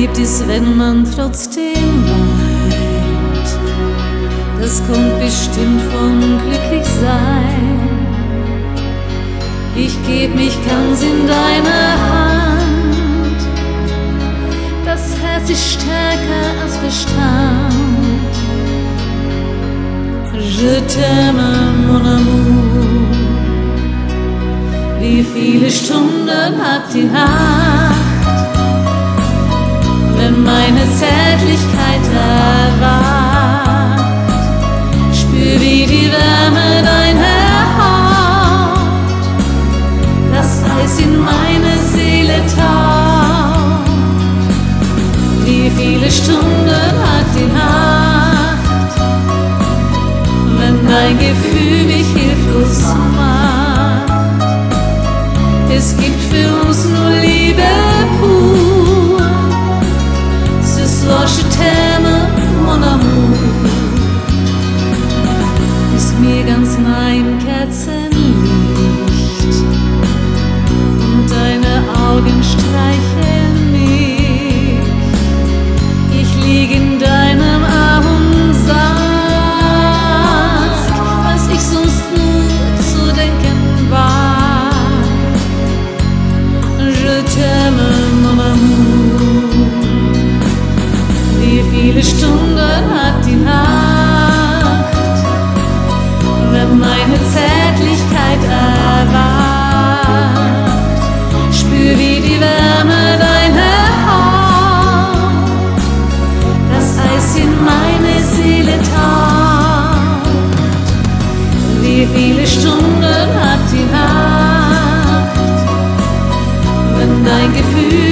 gibt es, wenn man trotzdem weint? Das kommt bestimmt vom Glücklichsein. Ich geb mich ganz in deine Hand. Das Herz ist stärker als Verstand. Je t'aime, mon amour. Wie viele Stunden hat die Nacht, wenn meine Zärtlichkeit erwacht? Spür, wie die Wärme deiner Haut das Eis in meine Seele taucht. Wie viele Stunden hat die Nacht, wenn dein Gefühl mich hilflos macht? Es gibt für uns nur Liebe pur. Ce soir je t'aime, mon amour. Ist mir ganz mein Kerzenlicht und deine Augen streicheln mich. Ich lieg in deinem Arm und sag, was ich sonst nur zu denken war. Je t'aime, mon amour. Wie viele Stunden hat die Nacht, wenn meine Zärtlichkeit erwacht? Spür, wie die Wärme deiner Haut das Eis in meine Seele taucht. Wie viele Stunden hat die Nacht, wenn dein Gefühl